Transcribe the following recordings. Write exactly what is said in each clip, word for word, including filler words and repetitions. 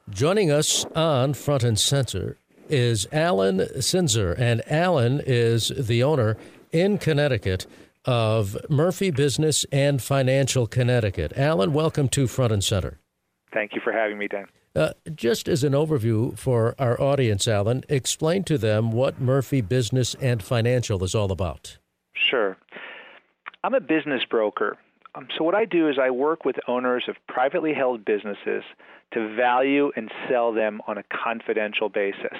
Joining us on Front and Center is Alan Sinzer, and Alan is the owner in Connecticut of Murphy Business and Financial Connecticut. Alan, welcome to Front and Center. Thank you for having me, Dan. Uh, just as an overview for our audience, Alan, explain to them what Murphy Business and Financial is all about. Sure. I'm a business broker. Um, so what I do is I work with owners of privately held businesses to value and sell them on a confidential basis.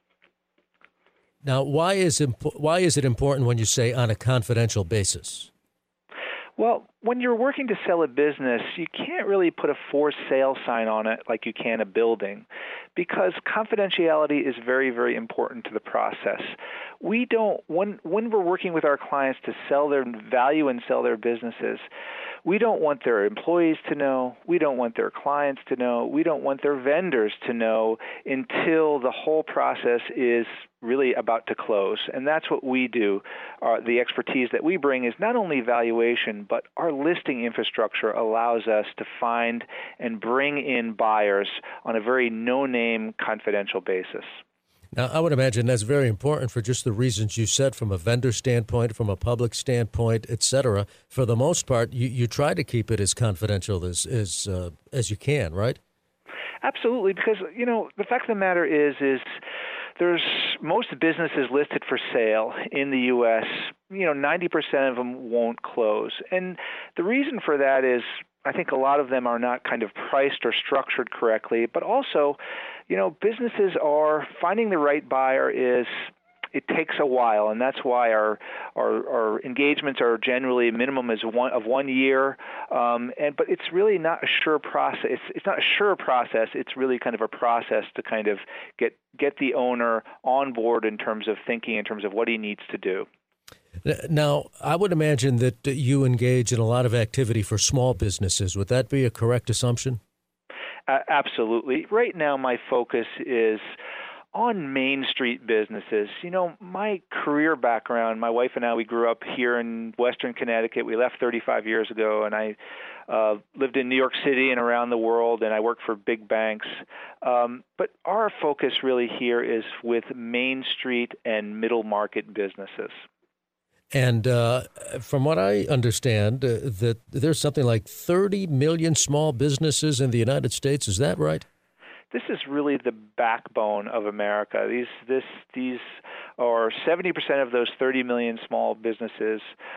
Now, why is impo- why is it important when you say on a confidential basis? Well, when you're working to sell a business, you can't really put a for sale sign on it like you can a building, because confidentiality is very, very important to the process. We don't, when when we're working with our clients to sell their value and sell their businesses, we don't want their employees to know, we don't want their clients to know, we don't want their vendors to know until the whole process is really about to close. And that's what we do. Uh, the expertise that we bring is not only valuation, but our listing infrastructure allows us to find and bring in buyers on a very no-name confidential basis. Now, I would imagine that's very important for just the reasons you said, from a vendor standpoint, from a public standpoint, et cetera. For the most part, you, you try to keep it as confidential as as, uh, as you can, right? Absolutely, because, you know, the fact of the matter is, is there's most businesses listed for sale in the U S, you know, ninety percent of them won't close. And the reason for that is I think a lot of them are not kind of priced or structured correctly, but also, you know, businesses are finding the right buyer is it takes a while, and that's why our our, our engagements are generally minimum is one of one year. Um, and but it's really not a sure process. It's, it's not a sure process. It's really kind of a process to kind of get get the owner on board in terms of thinking, in terms of what he needs to do. Now, I would imagine that you engage in a lot of activity for small businesses. Would that be a correct assumption? Uh, absolutely. Right now, my focus is on Main Street businesses. You know, my career background, my wife and I, we grew up here in Western Connecticut. We left thirty-five years ago, and I uh, lived in New York City and around the world, and I worked for big banks. Um, but our focus really here is with Main Street and middle market businesses. And uh, from what I understand, uh, that there's something like thirty million small businesses in the United States. Is that right? This is really the backbone of America. These, this, these are seventy percent of those thirty million small businesses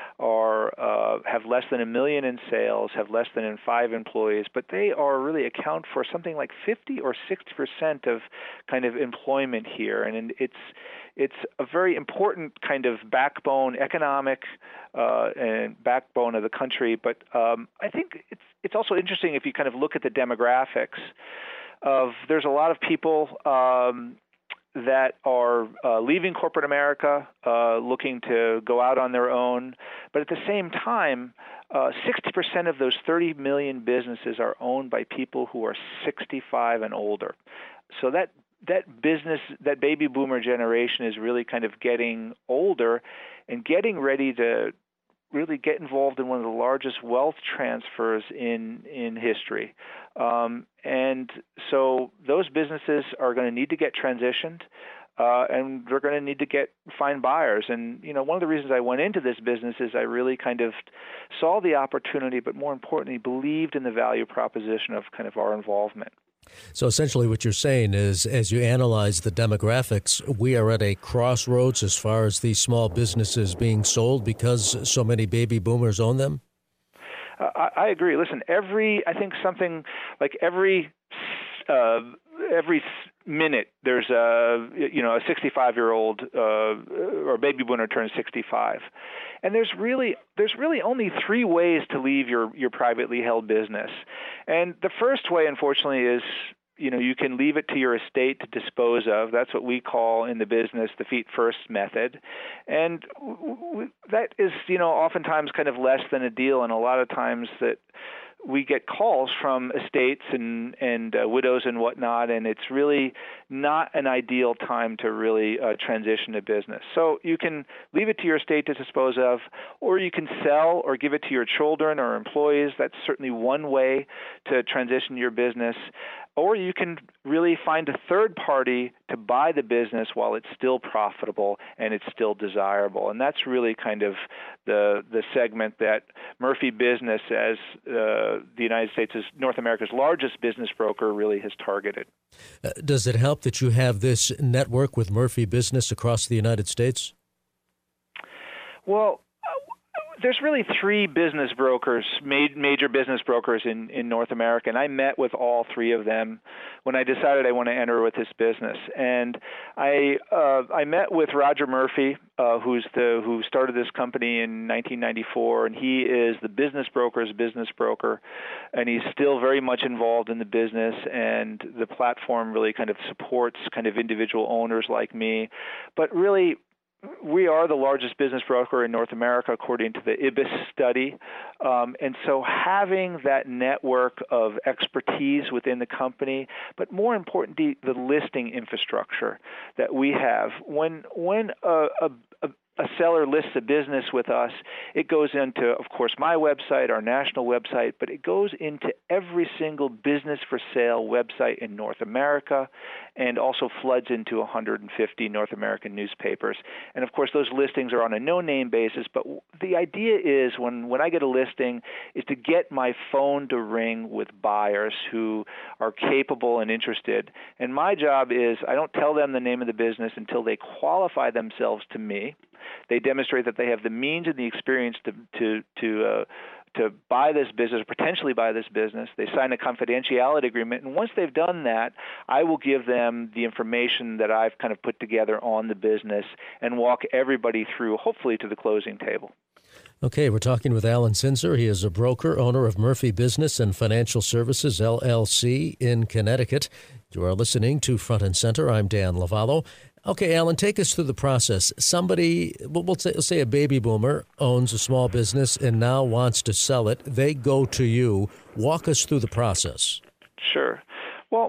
are uh, have less than a million in sales, have less than five employees, but they are really account for something like fifty or sixty percent of kind of employment here, and it's it's a very important kind of backbone, economic uh, and backbone of the country. But um, I think it's it's also interesting if you kind of look at the demographics. Of there's a lot of people um, that are uh, leaving corporate America, uh, looking to go out on their own. But at the same time, uh, sixty percent of those thirty million businesses are owned by people who are sixty-five and older. So that that business, that baby boomer generation is really kind of getting older and getting ready to really get involved in one of the largest wealth transfers in in history. Um, and so those businesses are going to need to get transitioned, uh, and they're going to need to get find buyers. And, you know, one of the reasons I went into this business is I really kind of saw the opportunity, but more importantly, believed in the value proposition of kind of our involvement. So essentially what you're saying is, as you analyze the demographics, we are at a crossroads as far as these small businesses being sold because so many baby boomers own them? Uh, I, I agree. Listen, every I think something like every uh, every minute there's a you know a sixty-five-year-old uh, or a baby boomer turns sixty-five, and there's really there's really only three ways to leave your your privately held business, and the first way, unfortunately, is you know you can leave it to your estate to dispose of. That's what we call in the business the feet first method, and w- w- that is you know oftentimes kind of less than a deal, and a lot of times that we get calls from estates and and uh, widows and whatnot, and it's really not an ideal time to really uh, transition a business. So you can leave it to your estate to dispose of, or you can sell or give it to your children or employees. That's certainly one way to transition your business. or you can really find a third party to buy the business while it's still profitable and it's still desirable. And that's really kind of the the segment that Murphy Business, as uh, the United States, as North America's largest business broker, really has targeted. Uh, does it help that you have this network with Murphy Business across the United States? Well, there's really three business brokers, major business brokers in, in North America, and I met with all three of them when I decided I want to enter with this business. And I uh, I met with Roger Murphy, uh, who's the who started this company in nineteen ninety-four, and he is the business broker's business broker, and he's still very much involved in the business. And the platform really kind of supports kind of individual owners like me, but really, we are the largest business broker in North America, according to the I B I S study. Um, and so having that network of expertise within the company, but more importantly, the listing infrastructure that we have. When, when a, a, a a seller lists a business with us, it goes into, of course, my website, our national website, but it goes into every single business for sale website in North America and also floods into one hundred fifty North American newspapers. And, of course, those listings are on a no-name basis, but the idea is when, when I get a listing is to get my phone to ring with buyers who are capable and interested. And my job is I don't tell them the name of the business until they qualify themselves to me. They demonstrate that they have the means and the experience to to to uh, to buy this business, or potentially buy this business. They sign a confidentiality agreement, and once they've done that, I will give them the information that I've kind of put together on the business and walk everybody through, hopefully, to the closing table. Okay, we're talking with Alan Zinsser. He is a broker, owner of Murphy Business and Financial Services, L L C, in Connecticut. You are listening to Front and Center. I'm Dan Lovallo. Okay, Alan, take us through the process. Somebody, we'll say, let's say a baby boomer owns a small business and now wants to sell it. They go to you. Walk us through the process. Sure. Well,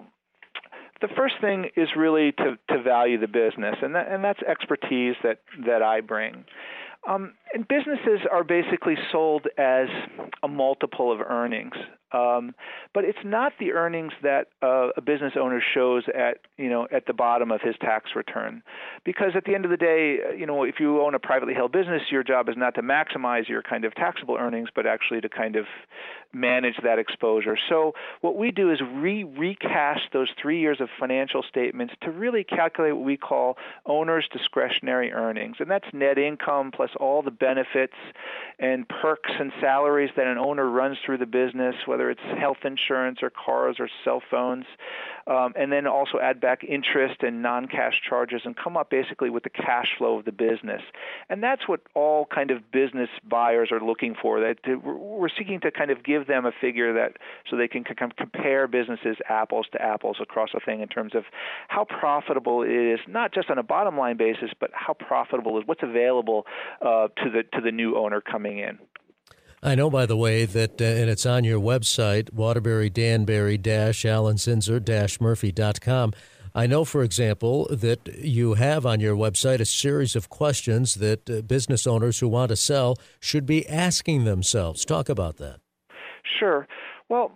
the first thing is really to, to value the business, and that, and that's expertise that, that I bring. Um, and businesses are basically sold as a multiple of earnings. Um, but it's not the earnings that uh, a business owner shows at, you know, at the bottom of his tax return. Because at the end of the day, you know, if you own a privately held business, your job is not to maximize your kind of taxable earnings, but actually to kind of manage that exposure. So what we do is re recast those three years of financial statements to really calculate what we call owner's discretionary earnings. And that's net income plus all the benefits and perks and salaries that an owner runs through the business, whether it's health insurance or cars or cell phones, um, and then also add back interest and non-cash charges and come up basically with the cash flow of the business. And that's what all kind of business buyers are looking for. That we're seeking to kind of give them a figure that so they can compare businesses apples to apples across a thing in terms of how profitable it is, not just on a bottom line basis, but how profitable is what's available uh, to the to the new owner coming in. I know, by the way, that, uh, and it's on your website, Waterbury Danbury Alan Zinsser Murphy dot com. I know, for example, that you have on your website a series of questions that uh, business owners who want to sell should be asking themselves. Talk about that. Sure. Well,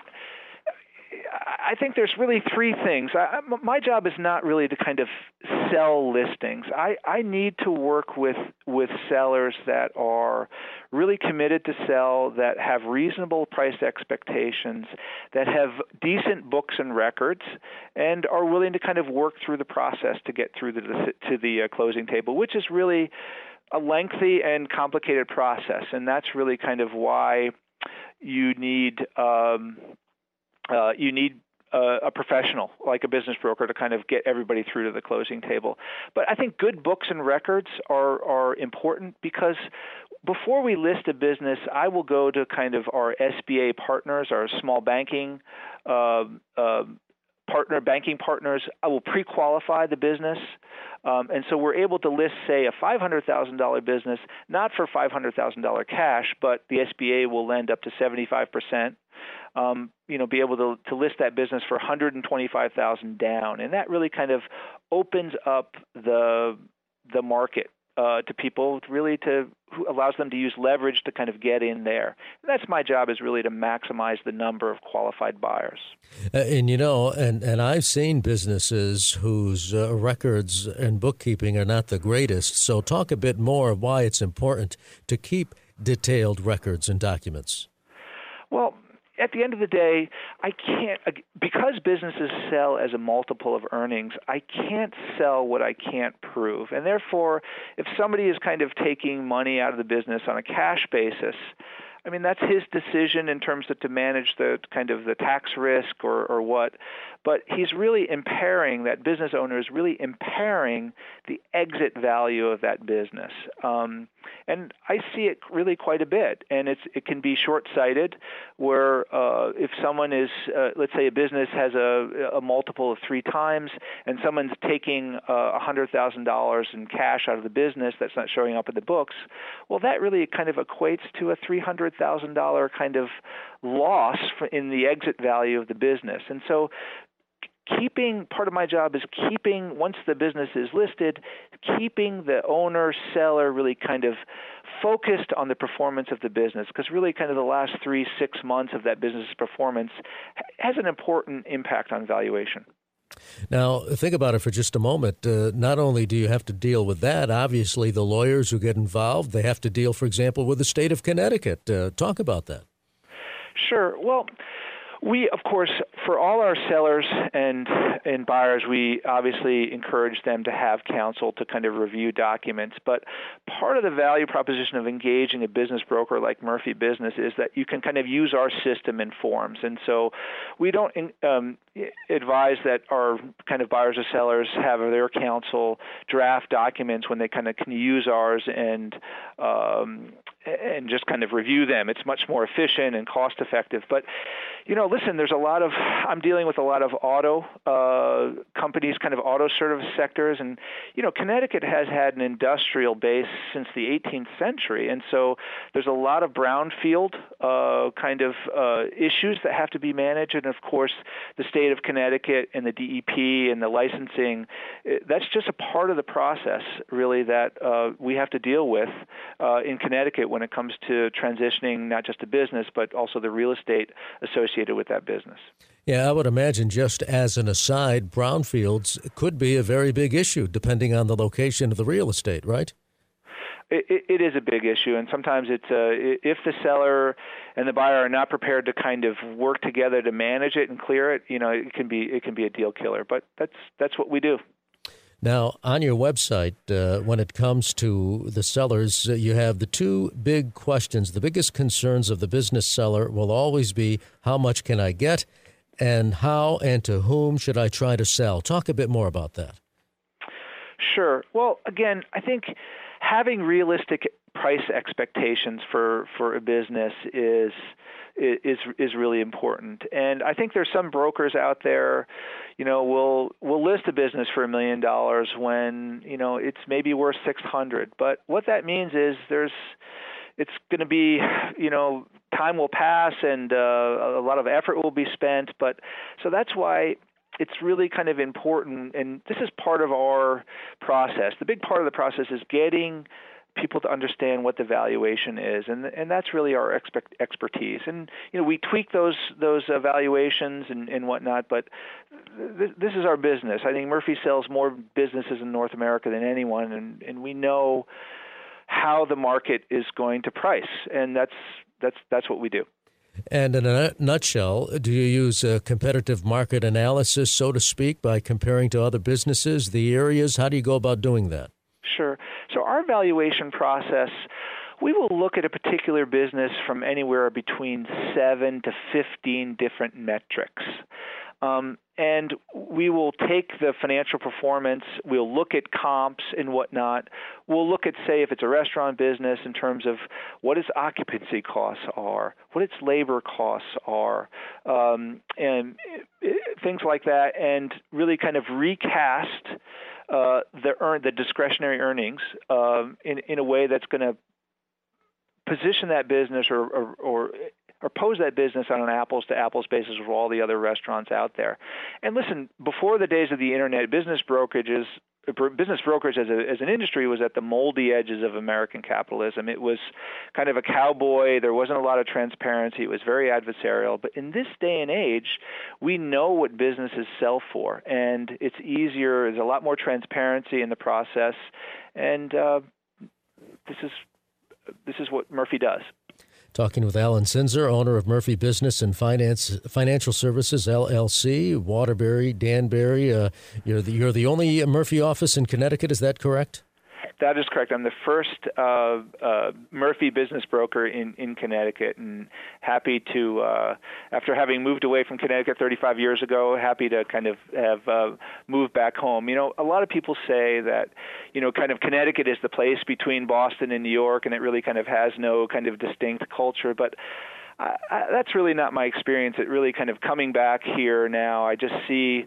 I think there's really three things. I, my job is not really to kind of sell listings. I, I need to work with, with sellers that are really committed to sell, that have reasonable price expectations, that have decent books and records, and are willing to kind of work through the process to get through the, to the uh, closing table, which is really a lengthy and complicated process. And that's really kind of why you need um, uh, you need Uh, a professional like a business broker to kind of get everybody through to the closing table. But I think good books and records are are important because before we list a business, I will go to kind of our S B A partners, our small banking uh, uh, partner banking partners. I will pre-qualify the business. Um, and so we're able to list, say, a five hundred thousand dollars business, not for five hundred thousand dollars cash, but the S B A will lend up to seventy-five percent. Um, you know, be able to, to list that business for one hundred twenty-five thousand dollars down. And that really kind of opens up the the market uh, to people, really to who allows them to use leverage to kind of get in there. And that's my job, is really to maximize the number of qualified buyers. Uh, and you know, and, and I've seen businesses whose uh, records and bookkeeping are not the greatest. So talk a bit more of why it's important to keep detailed records and documents. Well, at the end of the day, I can't, because businesses sell as a multiple of earnings, I can't sell what I can't prove. And therefore, if somebody is kind of taking money out of the business on a cash basis, I mean, that's his decision in terms of to manage the kind of the tax risk or, or what. But he's really impairing, that business owner is really impairing the exit value of that business. Um, and I see it really quite a bit. And it's it can be short-sighted, where uh, if someone is, uh, let's say a business has a, a multiple of three times, and someone's taking uh, one hundred thousand dollars in cash out of the business that's not showing up in the books, well, that really kind of equates to a three hundred thousand dollars kind of loss in the exit value of the business. And so keeping, part of my job is keeping, once the business is listed, keeping the owner, seller really kind of focused on the performance of the business, because really kind of the last three, six months of that business's performance has an important impact on valuation. Now, think about it for just a moment. Uh, not only do you have to deal with that, obviously the lawyers who get involved, they have to deal, for example, with the state of Connecticut. Uh, talk about that. Sure. Well, we, of course, for all our sellers and and buyers, we obviously encourage them to have counsel to kind of review documents. But part of the value proposition of engaging a business broker like Murphy Business is that you can kind of use our system in forms. And so we don't um, advise that our kind of buyers or sellers have their counsel draft documents when they kind of can use ours and um, and just kind of review them. It's much more efficient and cost effective. But, you know, listen, there's a lot of, I'm dealing with a lot of auto uh, companies, kind of auto service sectors. And, you know, Connecticut has had an industrial base since the eighteenth century. And so there's a lot of brownfield uh, kind of uh, issues that have to be managed. And, of course, the state of Connecticut and the D E P and the licensing, that's just a part of the process, really, that uh, we have to deal with uh, in Connecticut when it comes to transitioning not just a business, but also the real estate associated with that business. Yeah, I would imagine, just as an aside, brownfields could be a very big issue depending on the location of the real estate, right? It, it is a big issue, and sometimes it's uh, if the seller and the buyer are not prepared to kind of work together to manage it and clear it, you know, it can be it can be a deal killer. But that's that's what we do. Now, on your website, uh, when it comes to the sellers, uh, you have the two big questions. The biggest concerns of the business seller will always be, how much can I get, and how and to whom should I try to sell? Talk a bit more about that. Sure. Well, again, I think having realistic price expectations for, for a business is is is really important. And I think there's some brokers out there, you know, will will list a business for a million dollars when, you know, it's maybe worth six hundred. But what that means is there's it's going to be, you know, time will pass and uh, a lot of effort will be spent. But so that's why it's really kind of important, and this is part of our process. The big part of the process is getting people to understand what the valuation is, and and that's really our expect, expertise. And you know, we tweak those those evaluations and, and whatnot, but th- this is our business. I think Murphy sells more businesses in North America than anyone, and, and we know how the market is going to price, and that's that's that's what we do. And in a nutshell, do you use a competitive market analysis, so to speak, by comparing to other businesses, the areas? How do you go about doing that? Sure. So our valuation process, we will look at a particular business from anywhere between seven to fifteen different metrics. Um, and we will take the financial performance, we'll look at comps and whatnot. We'll look at, say, if it's a restaurant business in terms of what its occupancy costs are, what its labor costs are, um, and things like that, and really kind of recast uh, the earn the discretionary earnings um, in, in a way that's going to position that business or, or, or or pose that business on an apples-to-apples basis with all the other restaurants out there. And listen, before the days of the internet, business brokerage is business brokerage as, a, as an industry was at the moldy edges of American capitalism. It was kind of a cowboy. There wasn't a lot of transparency. It was very adversarial. But in this day and age, we know what businesses sell for, and it's easier. There's a lot more transparency in the process, and uh, this is this is what Murphy does. Talking with Alan Cinzer, owner of Murphy Business and Finance Financial Services, L L C, Waterbury, Danbury. Uh, you're, the, you're the only Murphy office in Connecticut, is that correct? That is correct. I'm the first uh, uh, Murphy business broker in, in Connecticut, and happy to, uh, after having moved away from Connecticut thirty-five years ago, happy to kind of have uh, moved back home. You know, a lot of people say that, you know, kind of Connecticut is the place between Boston and New York, and it really kind of has no kind of distinct culture, but I, I, that's really not my experience. It really kind of coming back here now, I just see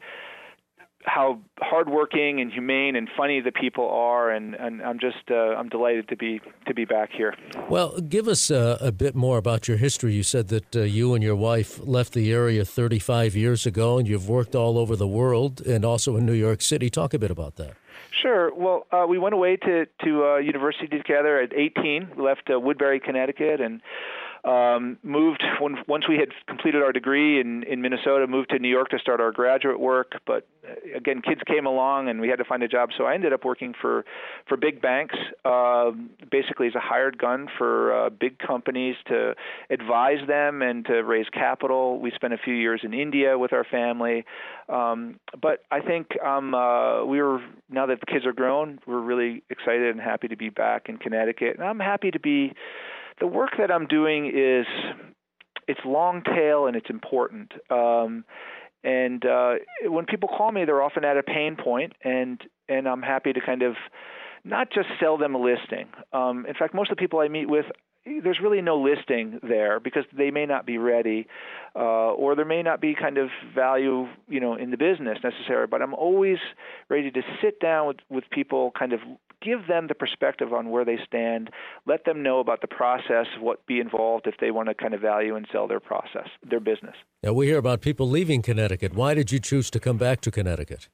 how hardworking and humane and funny the people are, and, and I'm just uh, I'm delighted to be to be back here. Well, give us uh, a bit more about your history. You said that uh, you and your wife left the area thirty-five years ago, and you've worked all over the world and also in New York City. Talk a bit about that. Sure. Well, uh, we went away to to uh, university together at eighteen. We left uh, Woodbury, Connecticut, and Um, moved when, once we had completed our degree in, in Minnesota, moved to New York to start our graduate work. But uh, again, kids came along and we had to find a job. So I ended up working for, for big banks, uh, basically as a hired gun for uh, big companies to advise them and to raise capital. We spent a few years in India with our family. Um, but I think um, uh, we were, now that the kids are grown, we're really excited and happy to be back in Connecticut. And I'm happy to be The work that I'm doing is, it's long tail and it's important. Um, and uh, when people call me, they're often at a pain point, and, and I'm happy to kind of not just sell them a listing. Um, in fact, most of the people I meet with, there's really no listing there because they may not be ready, uh, or there may not be kind of value, you know, in the business necessarily. But I'm always ready to sit down with, with people, kind of give them the perspective on where they stand, let them know about the process of what be involved if they want to kind of value and sell their process, their business. Now, we hear about people leaving Connecticut. Why did you choose to come back to Connecticut?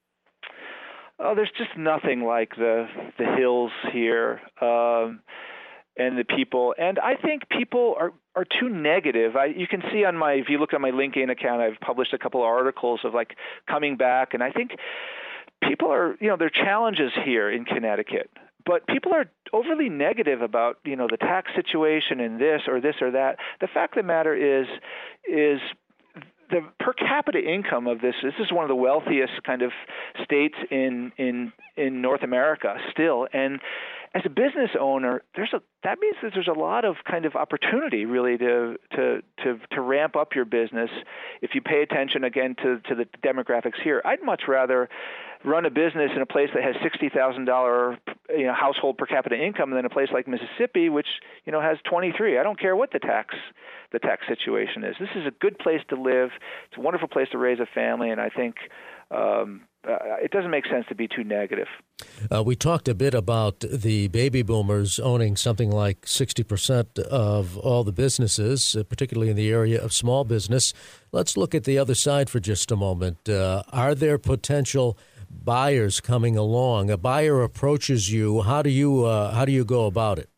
Oh, there's just nothing like the the hills here. Um, and the people. And I think people are, are too negative. I, you can see on my, if you look at my LinkedIn account, I've published a couple of articles of like coming back. And I think people are, you know, there are challenges here in Connecticut, but people are overly negative about, you know, the tax situation and this or this or that. The fact of the matter is, is the per capita income of this, this is one of the wealthiest kind of states in, in, in North America still. And as a business owner, there's a that means that there's a lot of kind of opportunity really to to to to ramp up your business if you pay attention again to to the demographics here. I'd much rather run a business in a place that has sixty thousand dollars you know household per capita income than a place like Mississippi, which you know has twenty-three. I don't care what the tax the tax situation is. This is a good place to live. It's a wonderful place to raise a family, and I think um, uh, it doesn't make sense to be too negative. Uh, we talked a bit about the baby boomers owning something like sixty percent of all the businesses, uh, particularly in the area of small business. Let's look at the other side for just a moment. Uh, are there potential buyers coming along? A buyer approaches you. How do you uh, how do you go about it?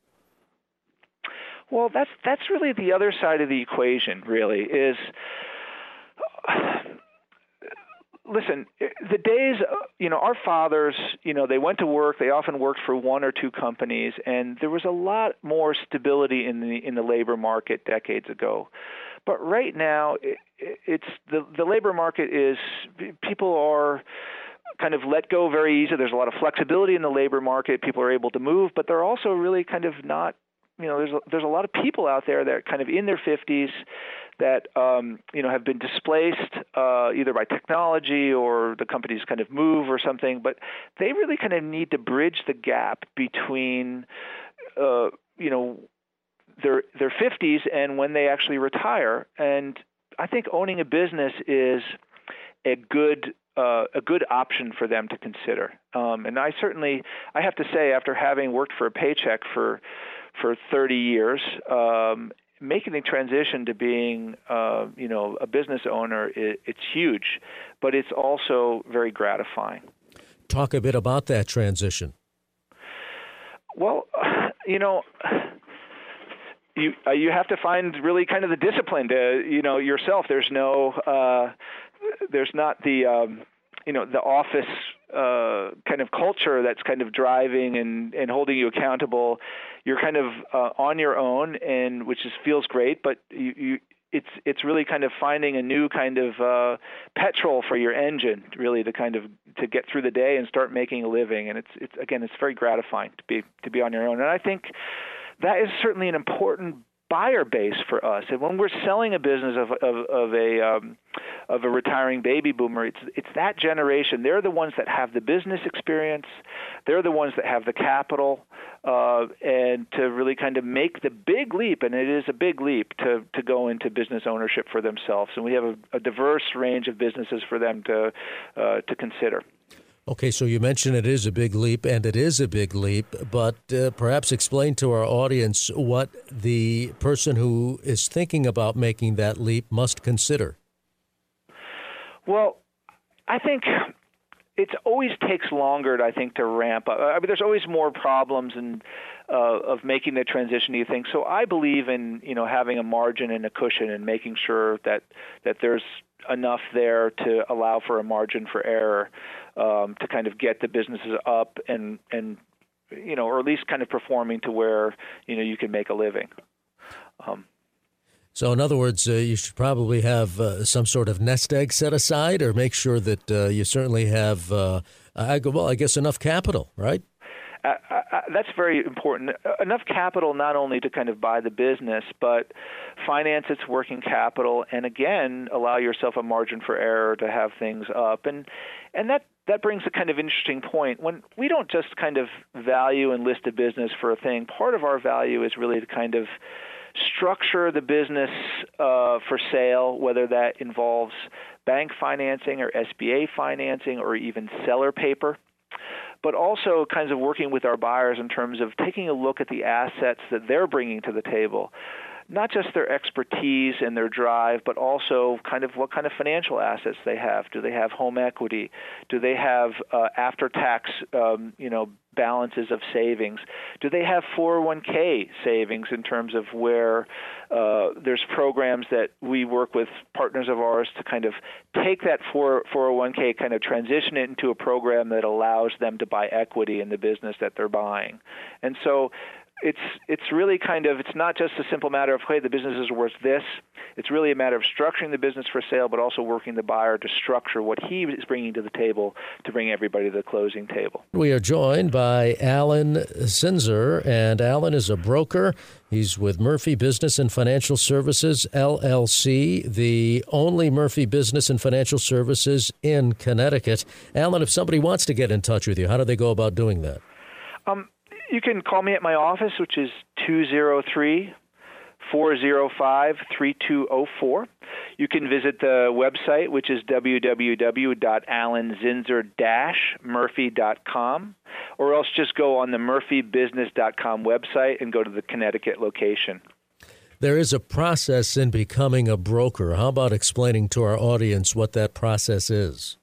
Well, that's that's really the other side of the equation. Really, is uh, listen. The days, you know, our fathers, you know, they went to work. They often worked for one or two companies, and there was a lot more stability in the in the labor market decades ago. But right now, it, it's the the labor market is people are kind of let go very easy. There's a lot of flexibility in the labor market. People are able to move, but they're also really kind of not. You know, there's a, there's a lot of people out there that are kind of in their fifties that, um, you know, have been displaced uh, either by technology or the companies kind of move or something. But they really kind of need to bridge the gap between, uh, you know, their their fifties and when they actually retire. And I think owning a business is a good uh, a good option for them to consider. Um, and I certainly, I have to say, after having worked for a paycheck for for thirty years, um, making the transition to being, uh, you know, a business owner, it, it's huge, but it's also very gratifying. talk a bit about that transition. Well, you know, you uh, you have to find really kind of the discipline to, you know, yourself. There's no, uh, there's not the, um, you know, the office uh, kind of culture that's kind of driving and, and holding you accountable. You're kind of uh, on your own, and which is feels great, but you, you it's it's really kind of finding a new kind of uh, petrol for your engine, really, to kind of to get through the day and start making a living. And it's it's again, it's very gratifying to be to be on your own. And I think that is certainly an important buyer base for us. And when we're selling a business of of, of a um, of a retiring baby boomer, it's it's that generation. They're the ones that have the business experience. They're the ones that have the capital, uh, and to really kind of make the big leap, and it is a big leap to to go into business ownership for themselves. And we have a, a diverse range of businesses for them to uh, to consider. Okay, so you mentioned it is a big leap, and it is a big leap, but uh, perhaps explain to our audience what the person who is thinking about making that leap must consider. Well, I think it always takes longer, I think, to ramp up. I mean, there's always more problems and uh, of making the transition, you think. So I believe in, you know, having a margin and a cushion and making sure that, that there's enough there to allow for a margin for error, um, to kind of get the businesses up and, and, you know, or at least kind of performing to where, you know, you can make a living. Um, So in other words, uh, you should probably have uh, some sort of nest egg set aside, or make sure that uh, you certainly have, uh, I, well, I guess enough capital, right? Uh, uh, that's very important. Enough capital not only to kind of buy the business, but finance its working capital, and again, allow yourself a margin for error to have things up. And and that, that brings a kind of interesting point. When we don't just kind of value and list a business for a thing, part of our value is really to kind of structure the business uh, for sale, whether that involves bank financing or S B A financing or even seller paper, but also kinds of working with our buyers in terms of taking a look at the assets that they're bringing to the table, not just their expertise and their drive, but also kind of what kind of financial assets they have. Do they have home equity? Do they have uh, after-tax, um, you know, balances of savings? Do they have four oh one k savings in terms of where uh, there's programs that we work with partners of ours to kind of take that four oh one k, kind of transition it into a program that allows them to buy equity in the business that they're buying. And so It's it's really kind of, it's not just a simple matter of, hey, the business is worth this. It's really a matter of structuring the business for sale, but also working the buyer to structure what he is bringing to the table to bring everybody to the closing table. We are joined by Alan Zinzer, and Alan is a broker. He's with Murphy Business and Financial Services, L L C, the only Murphy Business and Financial Services in Connecticut. Alan, if somebody wants to get in touch with you, how do they go about doing that? Um. You can call me at my office, which is two oh three, four oh five, three two oh four. You can visit the website, which is w w w dot alan zinzer dash murphy dot com, or else just go on the murphy business dot com website and go to the Connecticut location. There is a process in becoming a broker. How about explaining to our audience what that process is?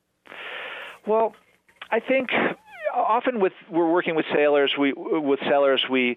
Well, I think often with we're working with sailors, we with sellers, we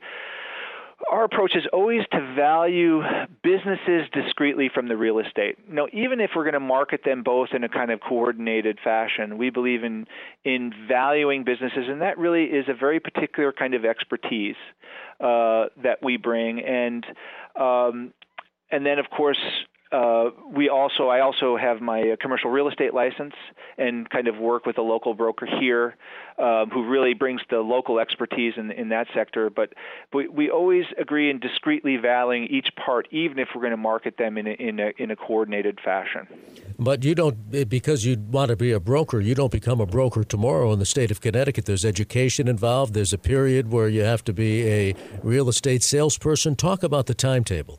our approach is always to value businesses discretely from the real estate. Now, even if we're going to market them both in a kind of coordinated fashion, we believe in in valuing businesses, and that really is a very particular kind of expertise uh, that we bring. And um, and then, of course, Uh, we also, I also have my uh, commercial real estate license and kind of work with a local broker here um, who really brings the local expertise in, in that sector. But we, we always agree in discreetly valuing each part, even if we're going to market them in a, in a, in a coordinated fashion. But you don't, because you want to be a broker, you don't become a broker tomorrow in the state of Connecticut. There's education involved. There's a period where you have to be a real estate salesperson. Talk about the timetable.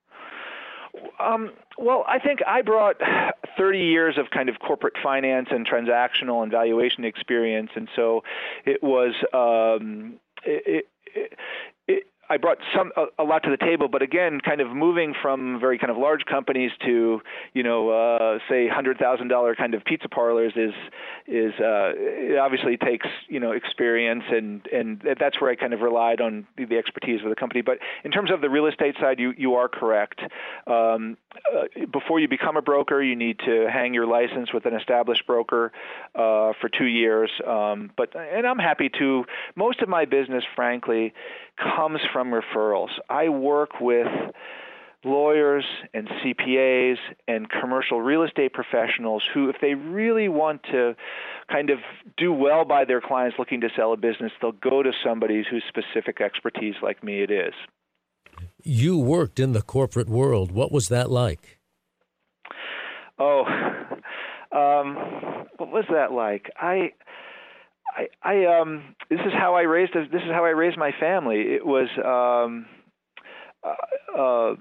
Um, well, I think I brought thirty years of kind of corporate finance and transactional and valuation experience, and so it was um, it, it, it, I brought some a, a lot to the table, but again, kind of moving from very kind of large companies to, you know, uh, say one hundred thousand dollars kind of pizza parlors is is uh, it obviously takes, you know, experience, and and that's where I kind of relied on the, the expertise of the company. But in terms of the real estate side, you you are correct. Um, uh, before you become a broker, you need to hang your license with an established broker uh, for two years. Um, but and I'm happy to. Most of my business, frankly, comes from referrals. I work with lawyers and C P As and commercial real estate professionals who, if they really want to kind of do well by their clients looking to sell a business, they'll go to somebody whose specific expertise, like me, it is. You worked in the corporate world. What was that like? Oh, um, what was that like? I, I, I um, this is how I raised. This is how I raised my family. It was. Um, uh, uh,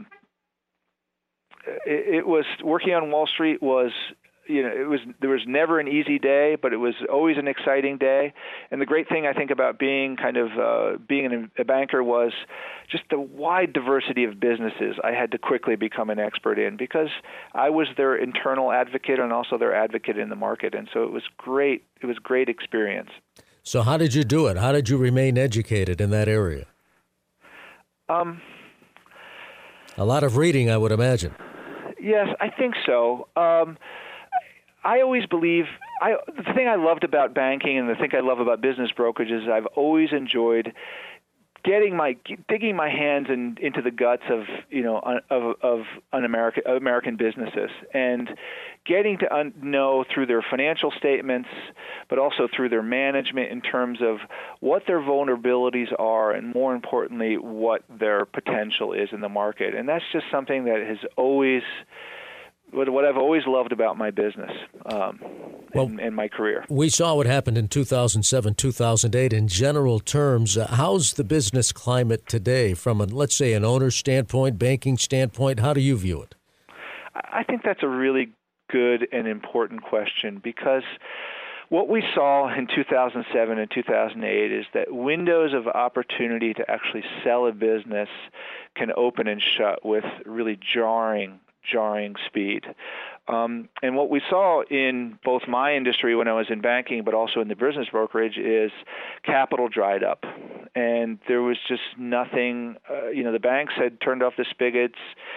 it, it was working on Wall Street was. You know, it was there was never an easy day, but it was always an exciting day. And the great thing I think about being kind of uh, being a banker was just the wide diversity of businesses I had to quickly become an expert in, because I was their internal advocate and also their advocate in the market. And so it was great. It was great experience. So how did you do it? How did you remain educated in that area? Um, a lot of reading, I would imagine. Yes, I think so. Um, I always believe I, the thing I loved about banking and the thing I love about business brokerage is I've always enjoyed getting my digging my hands in, into the guts of you know of of an American American businesses and getting to un, know through their financial statements, but also through their management in terms of what their vulnerabilities are, and more importantly, what their potential is in the market. And that's just something that has always. What I've always loved about my business um, well, and, and my career. We saw what happened in two thousand seven, two thousand eight. In general terms, uh, how's the business climate today from, a, let's say, an owner's standpoint, banking standpoint? How do you view it? I think that's a really good and important question, because what we saw in two thousand seven and two thousand eight is that windows of opportunity to actually sell a business can open and shut with really jarring jarring speed. Um, and what we saw in both my industry when I was in banking, but also in the business brokerage, is capital dried up. And there was just nothing, uh, you know, the banks had turned off the spigots.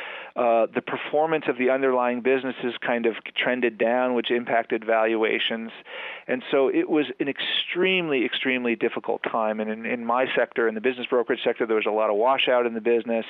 Uh, the performance of the underlying businesses kind of trended down, which impacted valuations. And so it was an extremely, extremely difficult time. And in, in my sector, in the business brokerage sector, there was a lot of washout in the business.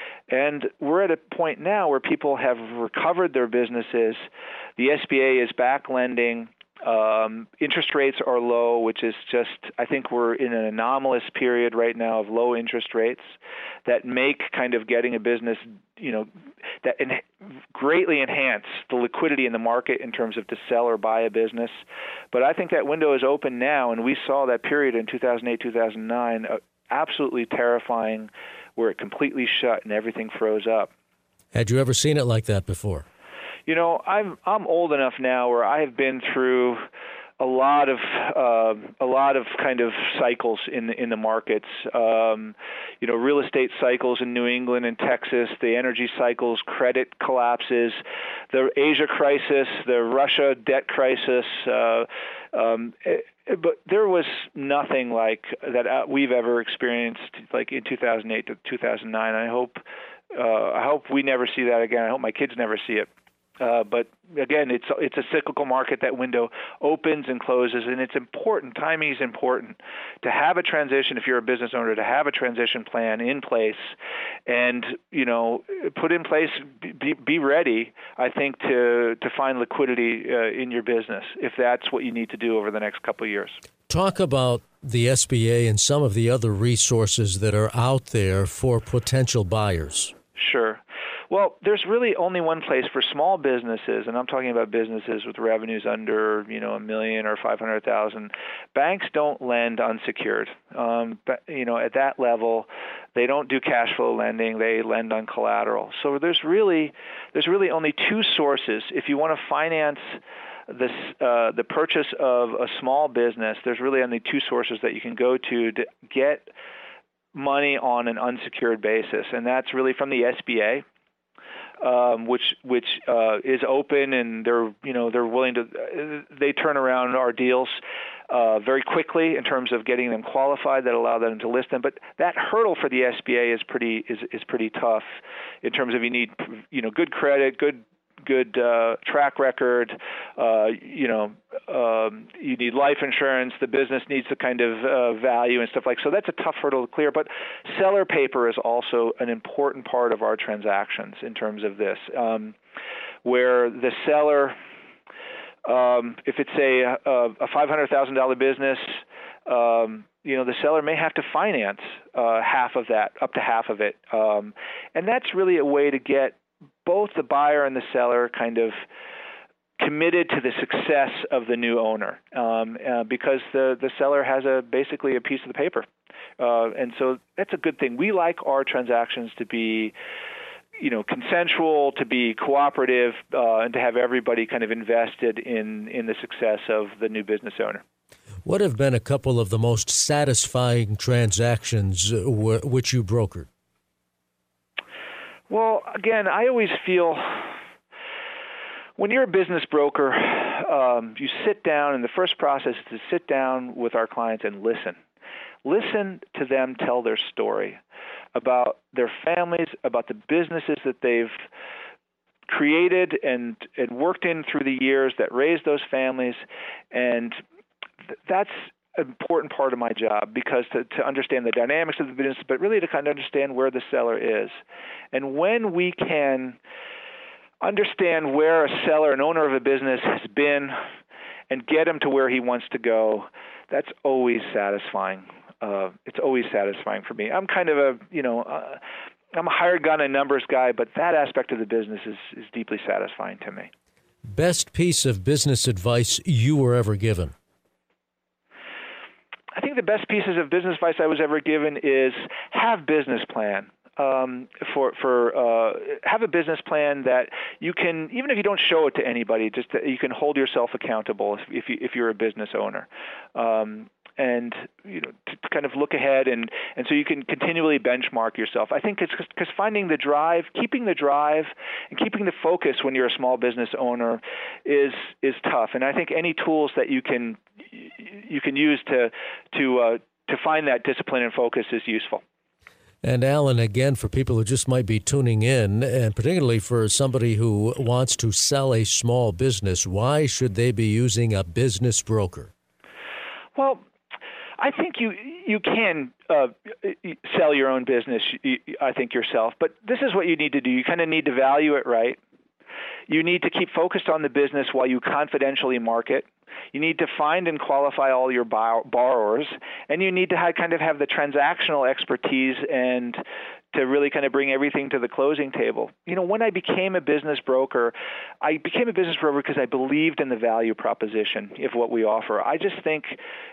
And we're at a point now where people have recovered their businesses. The S B A is back lending. Um, interest rates are low, which is just, I think we're in an anomalous period right now of low interest rates that make kind of getting a business, you know, that en- greatly enhance the liquidity in the market in terms of to sell or buy a business. But I think that window is open now, and we saw that period in two thousand eight, two thousand nine, uh, absolutely terrifying, where it completely shut and everything froze up. Had you ever seen it like that before? You know, I'm I'm old enough now where I have been through a lot of uh, a lot of kind of cycles in the, in the markets. Um, you know, real estate cycles in New England and Texas, the energy cycles, credit collapses, the Asia crisis, the Russia debt crisis. Uh, um, it, but there was nothing like that we've ever experienced, like in two thousand eight to two thousand nine. I hope uh, I hope we never see that again. I hope my kids never see it. Uh, but again, it's it's a cyclical market. That window opens and closes, and it's important. Timing is important to have a transition. If you're a business owner, to have a transition plan in place, and you know, put in place, be, be ready. I think to to find liquidity uh, in your business if that's what you need to do over the next couple of years. Talk about the S B A and some of the other resources that are out there for potential buyers. Sure. Well, there's really only one place for small businesses, and I'm talking about businesses with revenues under, you know, a million or five hundred thousand. Banks don't lend unsecured. Um, but, you know, at that level, they don't do cash flow lending. They lend on collateral. So there's really there's really only two sources if you want to finance this uh, the purchase of a small business. There's really only two sources that you can go to to get money on an unsecured basis, and that's really from the S B A. Um, which which uh, is open, and they're you know they're willing to uh, they turn around our deals uh, very quickly in terms of getting them qualified that allow them to list them. But that hurdle for the S B A is pretty is is pretty tough in terms of you need you know good credit, good good uh, track record. Uh, you know um, you need life insurance. The business needs the kind of uh, value and stuff like so. That's a tough hurdle to clear. But seller paper is also an important part of our transactions in terms of this, um, where the seller, um, if it's a a five hundred thousand dollar business. Um, you know, the seller may have to finance uh, half of that, up to half of it, um, and that's really a way to get both the buyer and the seller kind of committed to the success of the new owner, um, uh, because the, the seller has a basically a piece of the paper. Uh, and so that's a good thing. We like our transactions to be, you know, consensual, to be cooperative, uh, and to have everybody kind of invested in, in the success of the new business owner. What have been a couple of the most satisfying transactions uh, w- which you brokered? Well, again, I always feel when you're a business broker, um, you sit down, and the first process is to sit down with our clients and listen. Listen to them tell their story about their families, about the businesses that they've created and, and worked in through the years that raised those families, and th- that's an important part of my job, because to, to understand the dynamics of the business, but really to kind of understand where the seller is. And when we can understand where a seller, an owner of a business has been, and get him to where he wants to go, that's always satisfying. Uh, it's always satisfying for me. I'm kind of a, you know, uh, I'm a hired gun and numbers guy, but that aspect of the business is, is deeply satisfying to me. Best piece of business advice you were ever given? I think the best pieces of business advice I was ever given is have business plan. Um, for for uh, have a business plan that you can, even if you don't show it to anybody, just that you can hold yourself accountable if if, you, if you're a business owner. Um, and you know, to, to kind of look ahead, and, and so you can continually benchmark yourself. I think it's because finding the drive, keeping the drive, and keeping the focus when you're a small business owner is is tough. And I think any tools that you can you can use to to uh, to find that discipline and focus is useful. And Alan, again, for people who just might be tuning in, and particularly for somebody who wants to sell a small business, why should they be using a business broker? Well, I think you you can uh, sell your own business, I think, yourself. But this is what you need to do. You kind of need to value it right. You need to keep focused on the business while you confidentially market. You need to find and qualify all your borrowers, and you need to have, kind of have the transactional expertise and to really kind of bring everything to the closing table. You know, when I became a business broker, I became a business broker because I believed in the value proposition of what we offer. I just think,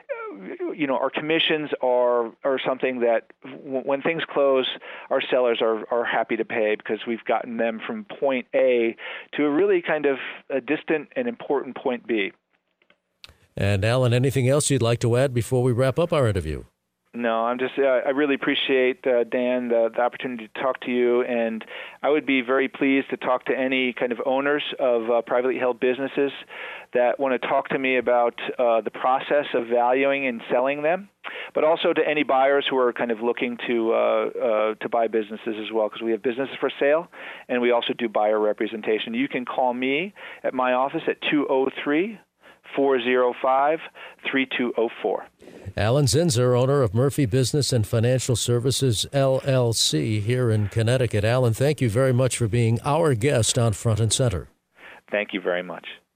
you know, our commissions are are something that w- when things close, our sellers are, are happy to pay because we've gotten them from point A to a really kind of a distant and important point B. And Alan, anything else you'd like to add before we wrap up our interview? No, I'm just, uh, I really appreciate, uh, Dan, the, the opportunity to talk to you, and I would be very pleased to talk to any kind of owners of uh, privately held businesses that want to talk to me about uh, the process of valuing and selling them, but also to any buyers who are kind of looking to uh, uh, to buy businesses as well, because we have businesses for sale, and we also do buyer representation. You can call me at my office at two oh three, four oh five, three two oh four. Alan Zinsser, owner of Murphy Business and Financial Services, L L C, here in Connecticut. Alan, thank you very much for being our guest on Front and Center. Thank you very much.